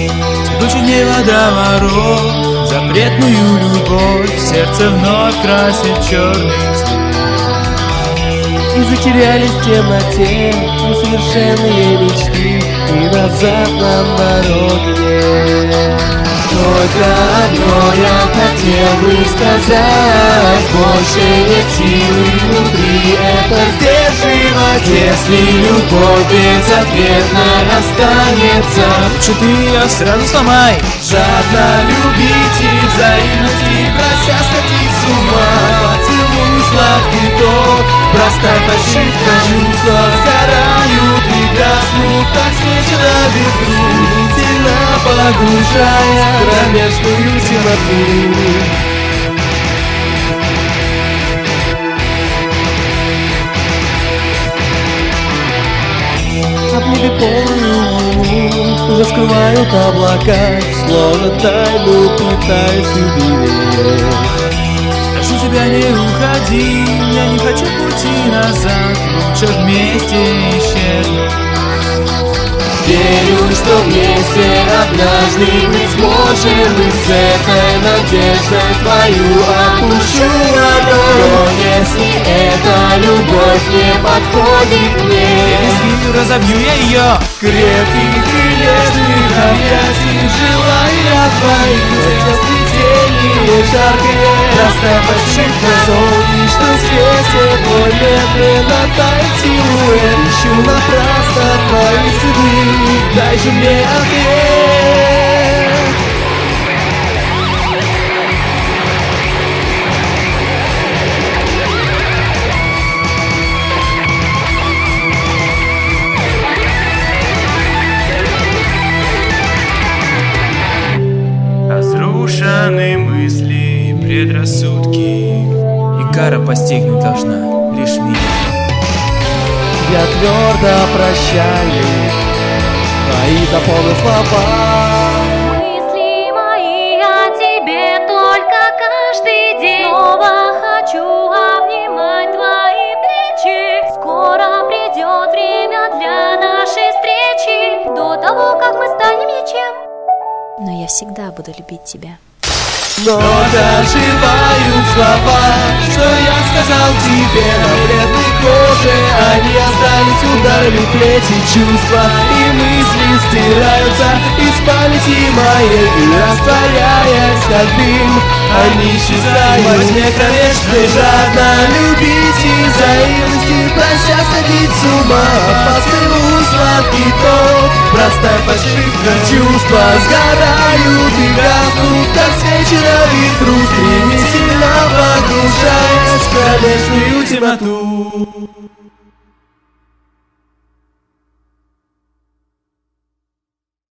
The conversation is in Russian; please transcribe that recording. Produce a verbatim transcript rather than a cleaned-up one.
Текучий дней водоворот, запретную любовь в сердце вновь красит черный цвет. И затерялись в темноте несовершенные мечты, и назад нам дороги нет. Только одно я хотел бы сказать: больше нет силы внутри это сдерживать. Если любовь безответной останется, лучше ты ее сразу сломай. жадно любить и взаимности прося сходить с ума. Поцелуй сладкий тот, простая фальшивка, чувства сгорают и гаснут, как свечи на ветру, стремительно погружая в кромешную темноту. А в небе полную луну раскрывают облака, словно тайну пытаясь уберечь. Прошу тебя, не уходи, я не хочу пути назад, лучше вместе исчезнуть. Верю, что вместе однажды мы сможем, и с этой надеждой твою опущу ладонь. Но если эта любовь не подходит мне, я разобью я ее. крепких и нежных объятий желаю твоих, хотя сплетение жаркое, простая фальшивка в солнечном свете, твой медленно тает силуэт. Ищу напрасно твои следы, дай же мне ответ. Разрушены мысли и предрассудки, и кара постигнуть должна лишь меня. Я твердо прощаю твои запомны слова. Мысли мои о тебе только каждый день. Снова хочу обнимать твои плечи. Скоро придет время для нашей встречи, до того, как мы станем ничем. Но я всегда буду любить тебя. Но доживают слова, что я сказал тебе на бледной коже. Они остались ударами плети, чувства и мысли стираются из памяти моей, и растворяясь как дым, они исчезают во тьме кромешной. Жадно любить и взаимности прося сходить с ума. Поцелуй сладкий тот, простая фальшивка, чувства сгорают и гаснут, как свечи на ветру, стремительно погружаясь в кромешную темноту.